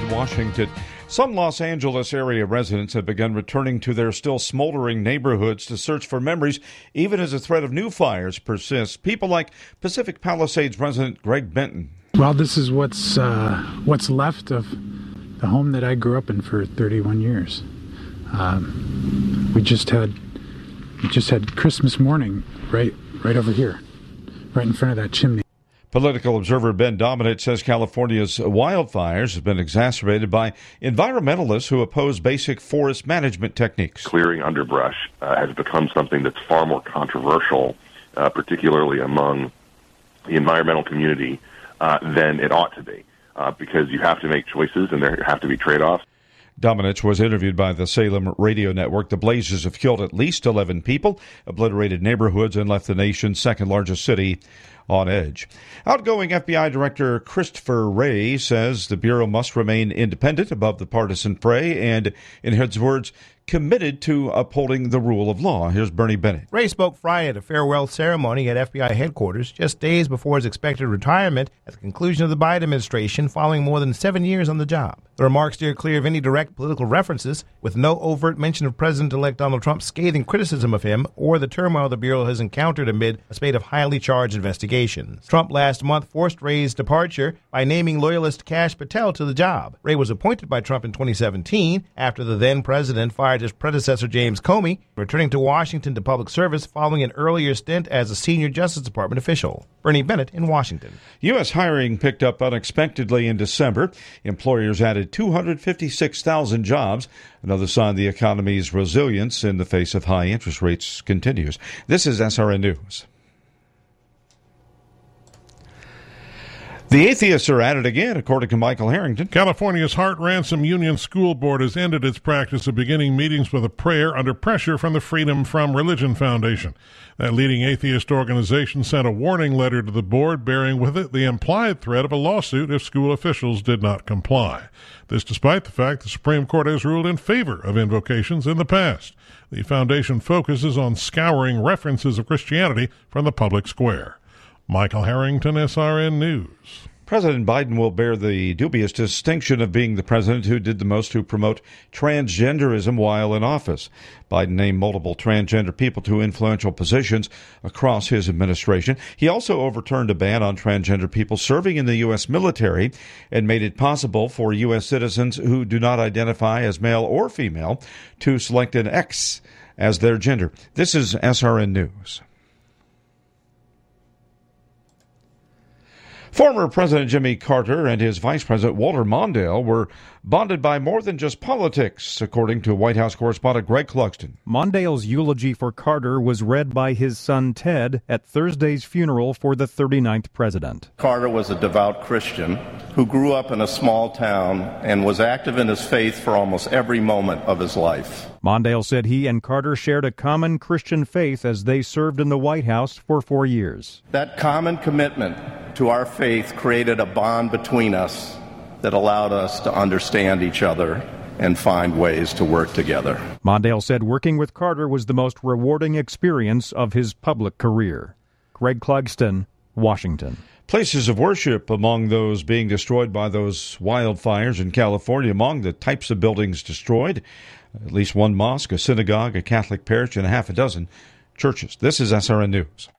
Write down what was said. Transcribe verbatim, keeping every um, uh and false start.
in Washington. Some Los Angeles area residents have begun returning to their still smoldering neighborhoods to search for memories, even as the threat of new fires persists. People like Pacific Palisades resident Greg Benton. Well, this is what's uh, what's left of the home that I grew up in for thirty-one years. Um, we just had we just had Christmas morning right right over here, right in front of that chimney. Political observer Ben Domenech says California's wildfires have been exacerbated by environmentalists who oppose basic forest management techniques. Clearing underbrush uh, has become something that's far more controversial, uh, particularly among the environmental community, uh, than it ought to be, uh, because you have to make choices and there have to be trade-offs. Domenech was interviewed by the Salem Radio Network. The blazes have killed at least eleven people, obliterated neighborhoods, and left the nation's second-largest city on edge. Outgoing F B I Director Christopher Wray says the Bureau must remain independent above the partisan fray and, in his words, committed to upholding the rule of law. Here's Bernie Bennett. Wray spoke Friday at a farewell ceremony at F B I headquarters, just days before his expected retirement at the conclusion of the Biden administration following more than seven years on the job. The remarks steer clear of any direct political references, with no overt mention of President-elect Donald Trump's scathing criticism of him or the turmoil the Bureau has encountered amid a spate of highly charged investigations. Trump last month forced Wray's departure by naming loyalist Kash Patel to the job. Wray was appointed by Trump in twenty seventeen after the then president fired his predecessor James Comey, returning to Washington to public service following an earlier stint as a senior Justice Department official. Bernie Bennett in Washington. U S hiring picked up unexpectedly in December. Employers added two hundred fifty-six thousand jobs. Another sign the economy's resilience in the face of high interest rates continues. This is S R N News. The atheists are at it again, according to Michael Harrington. California's Heart Ransom Union School Board has ended its practice of beginning meetings with a prayer under pressure from the Freedom from Religion Foundation. That leading atheist organization sent a warning letter to the board, bearing with it the implied threat of a lawsuit if school officials did not comply. This despite the fact the Supreme Court has ruled in favor of invocations in the past. The foundation focuses on scouring references of Christianity from the public square. Michael Harrington, S R N News. President Biden will bear the dubious distinction of being the president who did the most to promote transgenderism while in office. Biden named multiple transgender people to influential positions across his administration. He also overturned a ban on transgender people serving in the U S military and made it possible for U S citizens who do not identify as male or female to select an X as their gender. This is S R N News. Former President Jimmy Carter and his Vice President Walter Mondale were bonded by more than just politics, according to White House correspondent Greg Clugston. Mondale's eulogy for Carter was read by his son Ted at Thursday's funeral for the thirty-ninth president. Carter was a devout Christian who grew up in a small town and was active in his faith for almost every moment of his life. Mondale said he and Carter shared a common Christian faith as they served in the White House for four years. That common commitment to our faith created a bond between us that allowed us to understand each other and find ways to work together. Mondale said working with Carter was the most rewarding experience of his public career. Greg Clugston, Washington. Places of worship among those being destroyed by those wildfires in California. Among the types of buildings destroyed, at least one mosque, a synagogue, a Catholic parish, and a half a dozen churches. This is S R N News.